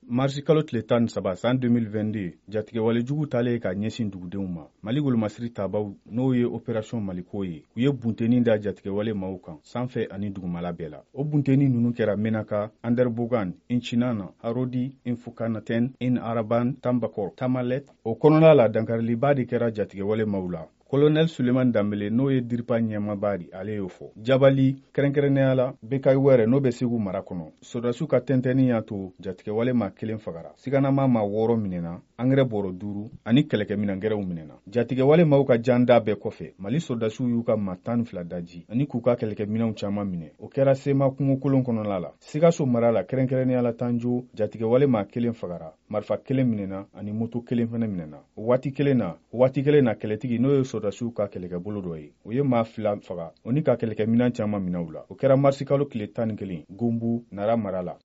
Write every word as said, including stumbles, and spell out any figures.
marisi kalo tile tan ni saba san deux mille vingt-deux jatigɛwale jugu talen ka ɲɛsin dugudenw ma. Mali golomasiri tabaw n'o ye opération Maliko ye u ye buntenni da jatigɛwale maaw kan sanfɛ ani dugumala bɛɛ la. O buntenni ninnu kɛra Menaka, Anderbogan, Inchinana, Harodi, Infukanaten, In Araban, Tambakor, Tamalet. O kɔnɔna la dankariliba de kɛra jatigɛwale maaw la. Colonel Suleiman Dambele n'o ye diripa ɲɛmaba di ale y'o fɔ. Jabali kɛrɛnkɛrɛnnenya la Bekayi wɛrɛ n'o bɛ Segu mara kɔnɔ. Sɔrɔdasiw ka tɛntɛnni y'a to jatigɛwale maa kelen fagara. Siganama maa wɔɔrɔ minɛna, angɛrɛ bɔrɔ duuru ani kɛlɛkɛminɛngɛrɛw minɛna. Jatigɛwale maaw ka janda bɛɛ kɔfɛ, Mali sɔrɔdasiw y'u ka maa tan ni fila daji ani k'u ka kɛlɛkɛminɛw caman minɛ. O kɛra Sema kungokolon kɔnɔna la. Sikaso mara la kɛrɛnkɛrɛnnenya la Tanjo jatigɛwale maa kelen fagara, marifa kelen minɛna ani moto kelen fɛnɛ minɛna. O waati kelen na, o waati kelen na kɛlɛtigi n'o ye sɔrɔdasiw ka kɛlɛkɛbolo dɔ ye. O ye maa fila faga, o ni ka kɛlɛkɛminɛn caman minɛ u la. O kɛra marisi kalo tile tan ni kelen, Gombu, Nara mara la.